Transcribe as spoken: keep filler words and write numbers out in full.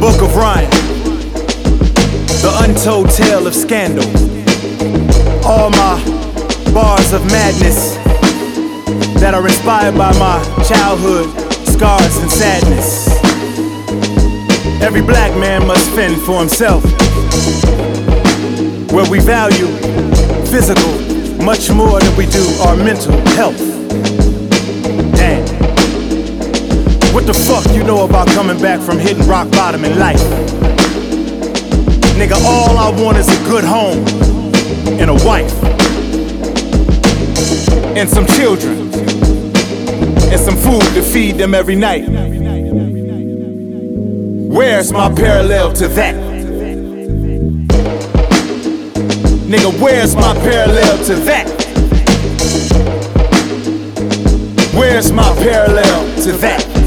Book of Ryan, the untold tale of scandal. All my bars of madness that are inspired by my childhood scars and sadness. Every black man must fend for himself, where we value physical much more than we do our mental health. Damn. What the fuck you know about coming back from hitting rock bottom in life? Nigga, all I want is a good home and a wife and some children and some food to feed them every night. Where's my parallel to that? Nigga, where's my parallel to that? Where's my parallel to that?